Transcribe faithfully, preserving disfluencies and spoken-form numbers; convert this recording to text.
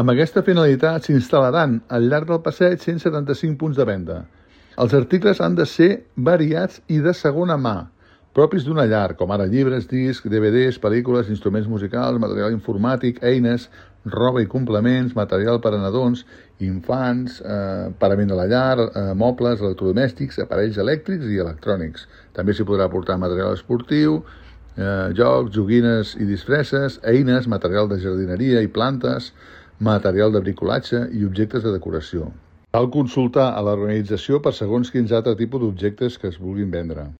Amb aquesta finalitat s'instal·laran al llarg del passeig cent setanta-cinc punts de venda. Els articles han de ser variats i de segona mà, propis d'una llar, com ara llibres, discs, D V Ds, pel·lícules, instruments musicals, material informàtic, eines, roba i complements, material per a nadons, infants, eh, parament de la llar, eh, mobles, electrodomèstics, aparells elèctrics i electrònics. També s'hi podrà portar material esportiu, eh, jocs, joguines i disfresses, eines, material de jardineria i plantes, material de bricolatge i objectes de decoració. Cal consultar a l'organització per segons quins altres tipus d'objectes que es vulguin vendre.